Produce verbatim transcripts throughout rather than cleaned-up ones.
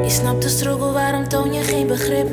Je snapt de struggle, waarom toon je geen begrip?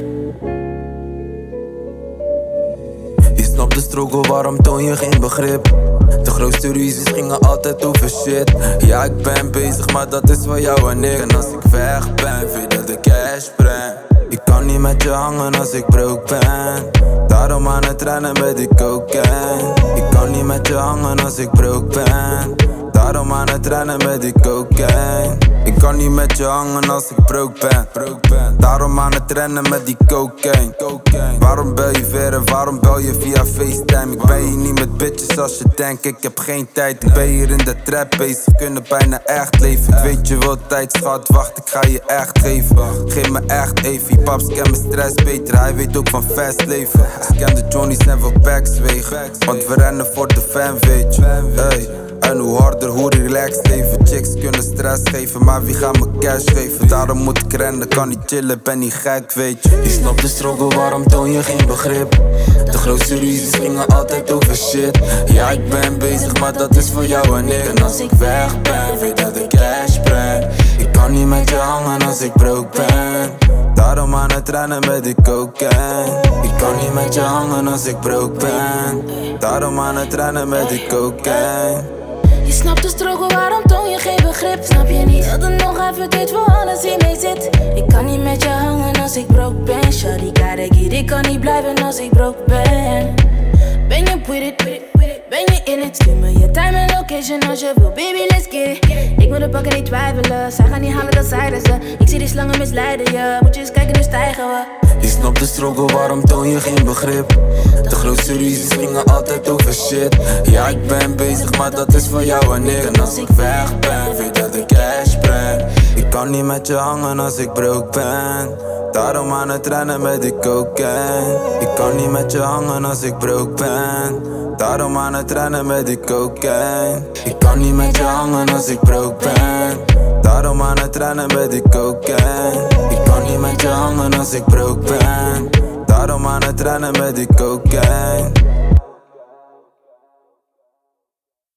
Je snapt de struggle, waarom toon je geen begrip? De grootste ruzies gingen altijd over shit. Ja, ik ben bezig, maar dat is voor jou en ik. En als ik weg ben, weet dat ik cash breng. Ik kan niet met je hangen als ik broke ben. Daarom aan het rennen met die cocaine. Ik kan niet met je hangen als ik broke ben. Daarom aan het rennen met die cocaine. Ik kan niet met je hangen als ik broke ben. Daarom aan het rennen met die cocaine. Waarom bel je verder, waarom bel je via FaceTime? Ik ben hier niet met bitches als je denkt, ik heb geen tijd. Ik ben hier in de trap bezig, kunnen bijna echt leven. Ik weet je wel tijd schat, wacht ik ga je echt geven. Geef me echt even, paps ken mijn stress beter. Hij weet ook van fast leven. Ik ken de Johnny's en van backs wegen. Want we rennen voor de fan, weet je. Hey. En hoe harder, hoe relaxed leven. Chicks kunnen stress geven, maar wie gaat me cash geven? Daarom moet ik rennen, kan niet chillen, ben niet gek, weet je. Je snapt de struggle, waarom toon je geen begrip? De grootste ruzies gingen altijd over shit. Ja, ik ben bezig, maar dat is voor jou en ik. En als ik weg ben, weet dat ik cash breng. Ik kan niet met je hangen als ik broke ben. Daarom aan het rennen met die cocaine. Ik kan niet met je hangen als ik broke ben. Daarom aan het rennen met die cocaine. Je snapt de struggle, waarom toon je geen begrip? Snap je niet dat er nog even tijd voor alles hiermee zit? Ik kan niet met je hangen als ik broke ben. Shawty gotta get, ik kan niet blijven als ik broke ben. Ben je with it, with it, with it? Ben je in it? Stuur me je time en location als je wil, baby let's get it. Ik moet de pakken niet twijfelen, zij gaan niet halen, dat zeiden ze. Ik zie die slangen misleiden je, moet je eens kijken, nu stijgen we. Je snapt de struggle, waarom toon je geen begrip? De grootste ruzies gingen altijd over shit. Ja, ik ben bezig, maar dat is voor jou en ik. En als ik weg ben, weet dat ik cash breng. Ik kan niet met je hangen als ik broke ben. Daarom aan het rennen met die cocaine. Ik kan niet met je hangen als ik broke ben. Daarom aan het rennen met die cocaine. Ik kan niet met je hangen als ik broke ben. Daarom aan het rennen met die cocaine. Ik kan niet met je hangen als ik broke ben. Daarom aan het rennen met die cocaine.